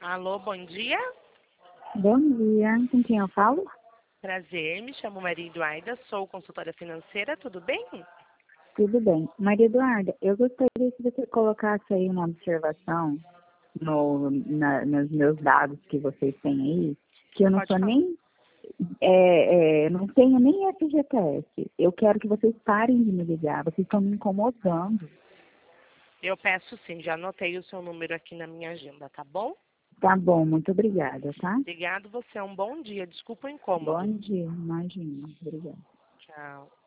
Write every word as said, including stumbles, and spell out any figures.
Alô, bom dia. Bom dia, com quem eu falo? Prazer, me chamo Maria Eduarda, sou consultora financeira, tudo bem? Tudo bem. Maria Eduarda, eu gostaria que você colocasse aí uma observação no, na, nos meus dados que vocês têm aí, que eu não Pode sou falar. nem, é, é, não tenho nem F G T S. Eu quero que vocês parem de me ligar, vocês estão me incomodando. Eu peço sim, já anotei o seu número aqui na minha agenda, tá bom? Tá bom, muito obrigada, tá? Obrigado, você é um bom dia, desculpa o Bom incômodo. dia, imagina. Obrigada. Tchau.